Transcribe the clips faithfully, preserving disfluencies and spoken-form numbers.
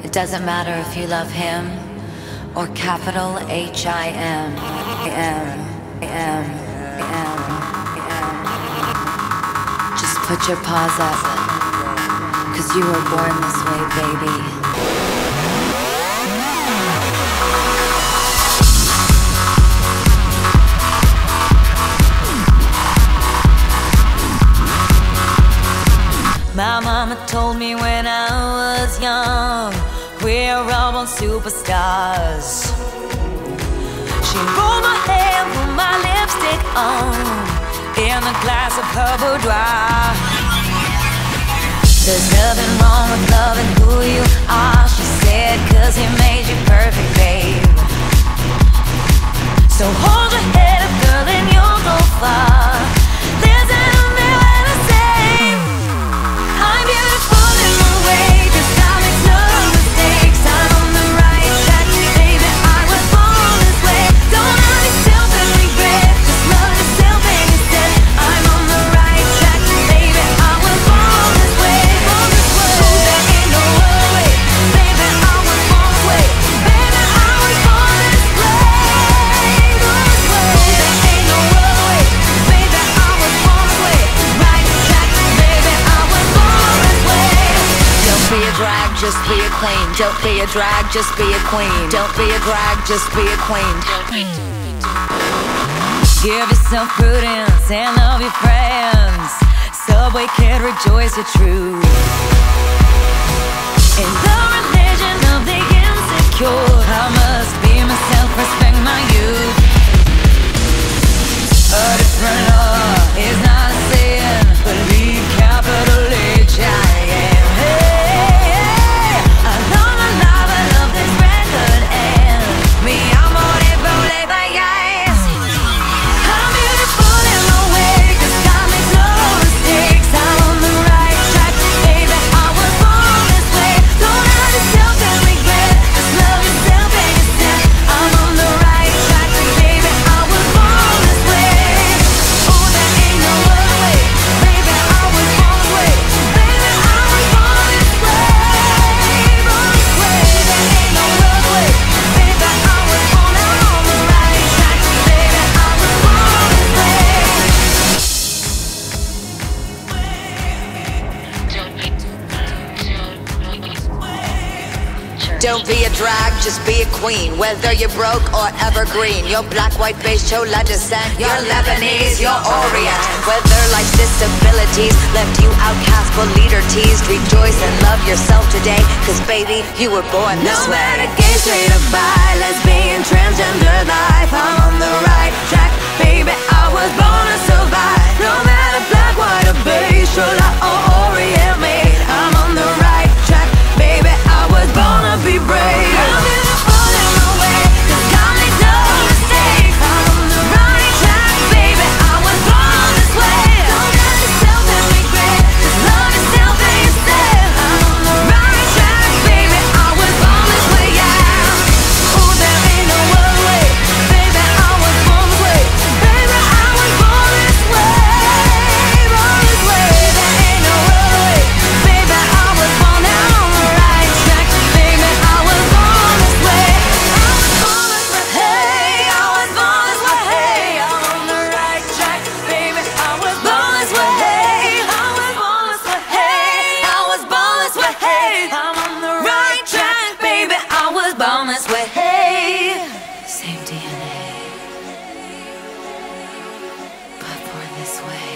It doesn't matter if you love him or capital H I M. M, M, M, M. Just put your paws up, 'cause you were born this way, baby. My mama told me when I was young, we're all born superstars. She rolled my hair, put my lipstick on, in a glass of her boudoir. There's nothing wrong with loving who you are, she said, 'cause he made you perfect, babe. So hold your head up, girl, and you'll go far. Listen to me when I say I'm beautiful in my way, 'cause I make no mistakes. I'm on the right track, baby, I was born this way. Don't have yourself and regret, just love yourself and instead. I'm on the right track, baby, I was born this way, born this way. Oh, there ain't no other way, baby, I was born this way. Baby, I was born this way, born this way. Oh, there ain't no other way, baby, I was born this way. Right track, baby, I was born this way. Don't be a drag, just be a queen. Don't be a drag, just be a queen. Don't be a drag, just be a queen. Give yourself prudence and love your friends. Subway kid, rejoice your truth. In the religion of the insecure, I must be myself, respect my youth. A different law is not a sin, believe capital H I M. Hey, hey, I love my life, I love this record, and me, I'm on it, rolling by eyes. I'm beautiful in my way, 'cause God makes no mistakes. I'm on the right track, baby, I was born this way. Don't have yourself and regret, just love yourself and yourself. I'm on the right track, baby, I was born this way. Oh, there ain't no other way, baby, I was born this way. Baby, I was born this way, born this way. There ain't no other way, baby, I was born. I'm on the right track, baby, I was born this way. Don't be a drag, just be a queen. Whether you're broke or evergreen, you're black, white, beige, chola descent, you're Lebanese, you're Orient. Whether life's disabilities left you outcast but leader teased, rejoice and love yourself today, 'cause baby, you were born this No way. matter gay, straight or bi, lesbian, transgender life, I'm on the right track, baby, I was born to survive. No matter black, white or beige, chola or Orient made, I'm on the right track, baby, I was born to be brave. I'm beautiful in my way, 'cause God makes no mistakes. I'm on the right track, baby, I was born this way. Don't have yourself and regret, just love yourself and yourself. I'm on the right track, baby, I was born this way, yeah. Oh, there ain't no other way, baby, I was born this way. Baby, I was born this way, born this way. There ain't no other way, baby, I was born. I'm on the right track, baby, I was born this way. I was born this way, hey, I was born this way, hey. I'm on the right track, baby, I was born this way, hey. I was born this way, hey. I was born this way, hey. I'm on the right track, baby, I was born this way, hey. Same D N A, but born this way.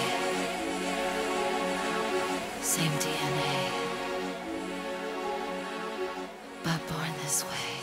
Same D N A, but born this way.